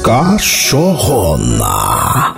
cachorrona.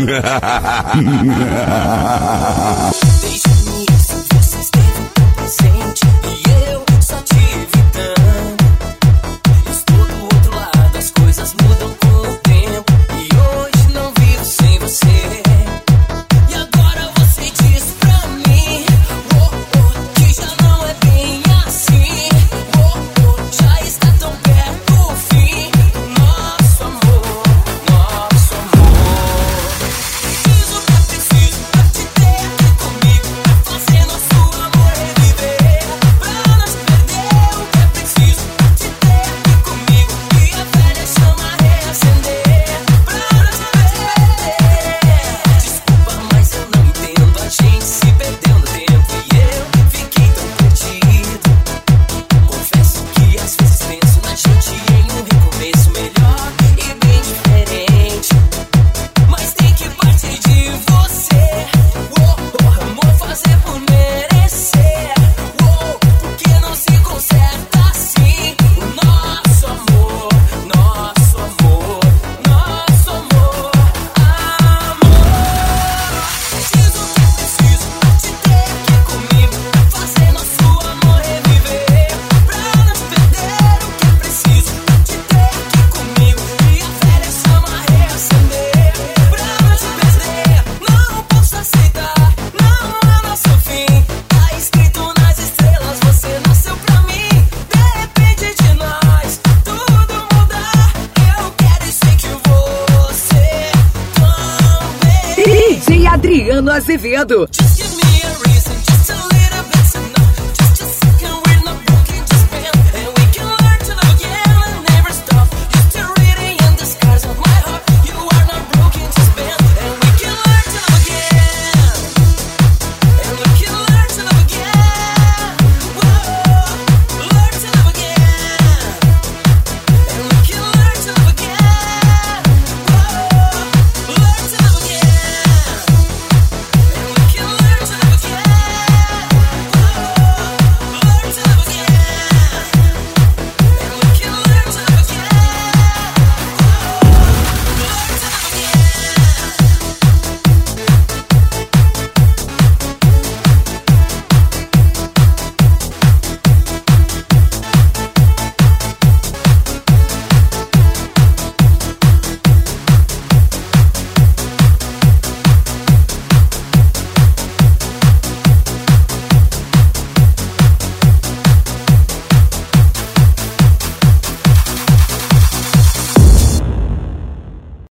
Desde você esteve presente e eu só te evitando. Estou do outro lado, as coisas mudam com o tempo e hoje não vivo sem você. E agora você diz pra mim que já não é bem assim. Já está tão perto o fim. Nosso amor, nosso amor. Fiz o que é preciso pra te ter aqui comigo, pra fazer nosso amor reviver, pra não se perder. O que é preciso pra te ter aqui comigo e a velha chama reacender, pra não se perder. Desculpa, mas eu não entendo, a gente se perdeu no tempo e eu fiquei tão perdido. Confesso que às vezes penso na gente em um recomeço melhor e bem diferente, mas tem que partir de você. Amor, fazer por merecer. Porque não se conserta assim. O nosso amor, nosso amor, nosso amor. Diz o que é preciso pra te ter aqui comigo, pra fazer nosso amor reviver, pra não te perder. O que é preciso pra te ter aqui comigo e a velha chama reacender, pra não te perder. Não posso aceitar, não é nosso fim. Tá escrito nas estrelas, você nasceu pra mim. Depende de nós, tudo mudar. Eu quero e sei que você também. DJ Adriano Azevedo. Diz que